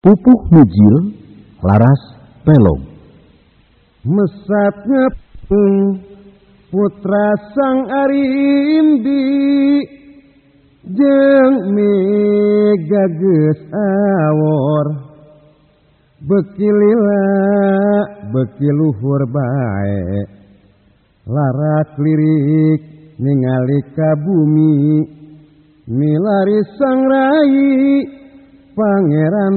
pupuh nujil laras pelong. Mesat ngepung putra sang arimbi jeung mega geus awor beki lila beki luhur bae larak lirik ningali ka bumi milari sang rai Pangeran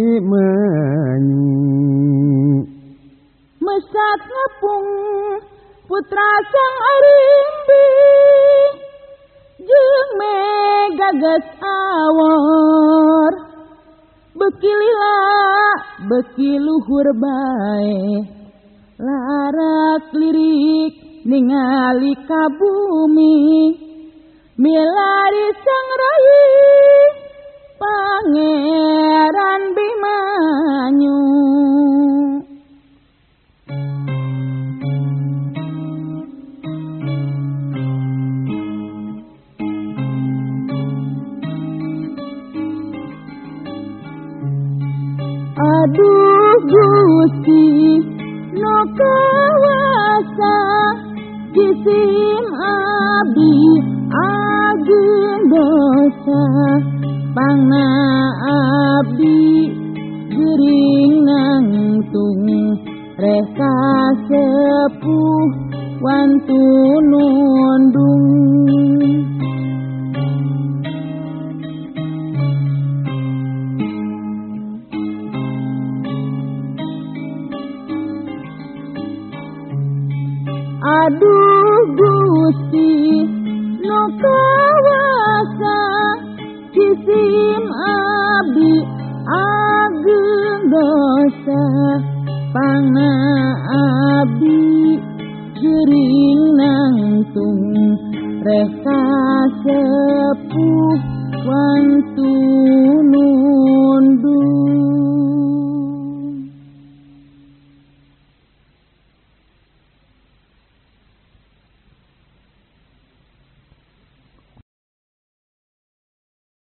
Bimanyu. Mesat ngepung putra sang arimbi jeung mega geus awor beki lila beki luhur bae larak lirik ningali ka bumi milari sang rai Pangeran Bimanyu. Aduh Gusti no kawasa jisim abdi ageun dosa pangna abdi geuring nangtung reka sepuh wantu nundung. Aduh Gusti no kawasa jisim abdi ageun dosa pangna abdi geuring nangtung reka sepuh wantu